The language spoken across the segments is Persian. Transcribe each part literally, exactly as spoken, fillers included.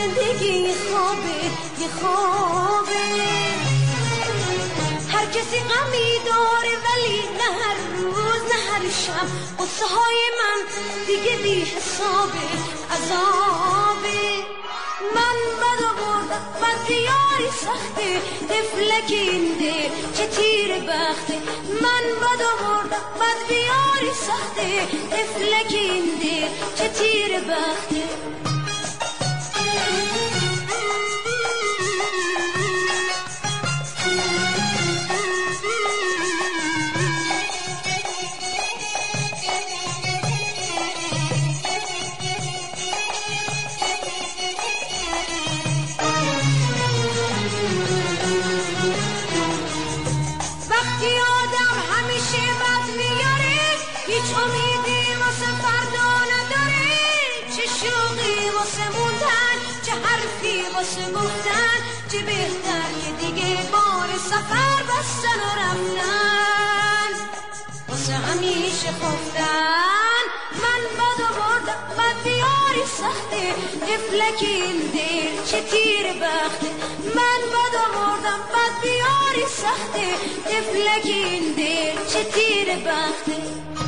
زندگی یه خوابه یه خوابه. هر کسی غمی داره ولی نه هر روز نه هر شب. قصه های من دیگه بی حسابه عذابه. من بد آوردم بد بیاری سخته طفلک این دل چه تیر بخته. من بد آوردم بد بیاری سخته طفلک این دل چه تیر بخته. هیچ امیدی واسه فردا نداره. چه شوقی واسه موندن چه حرفی واسه گفتن. چه بهتر که دیگه بار سفر بستن و رفتن واسه همیشه خفتن. من بد آوردم بد بیاری سخته طفلک این دل چه تیر بخته. من بد آوردم بد بیاری سخته طفلک این دل چه تیر بخته.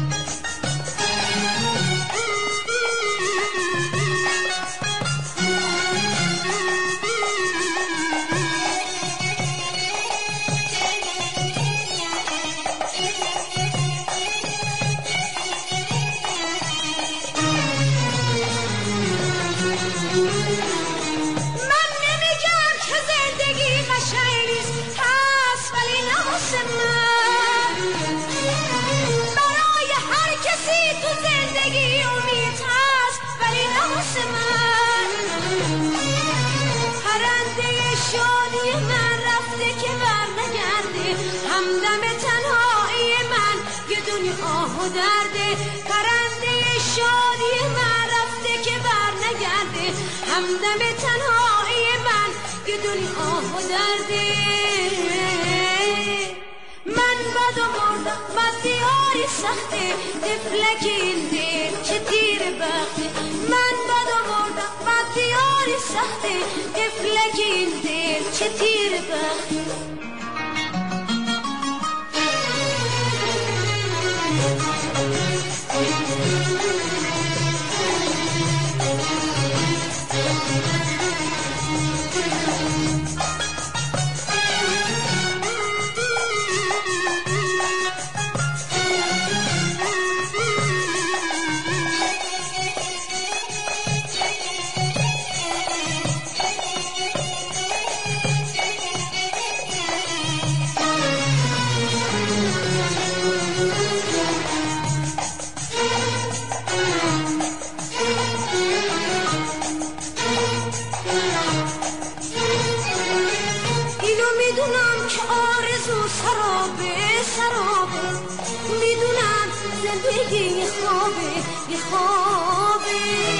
شادی من رفته که بر نگرده. همدم تنهایی من یه دنیا آه و درده. پرنده شادی من رفته که بر نگرده. همدم تنهایی من یه دنیا آه و درده. من بد آوردم بد بیاری سخته طفلک این دل چه تیر بخته. من بد آوردم بد بیاری سخته طفلک این دل چه تیر بخته. میدونم که آرزو سرابه سرابه. میدونم زندگی یه خوابه یه خوابه.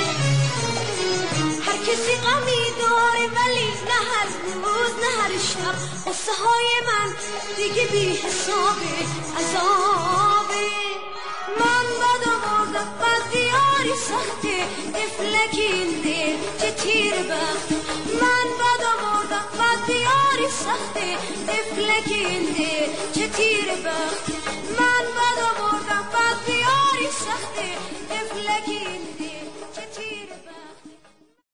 هر کسی غمی داره ولی نه هر روز نه هر شب. قصه های من دیگه بی حسابه عذابه. من بد آوردم بد بیاری سخته طفلک این دل چه تیر بخته. من بد آوردم بد بیاری سخته طفلک این دل چه تیر بخته. من بد آوردم بد بیاری سخته طفلک این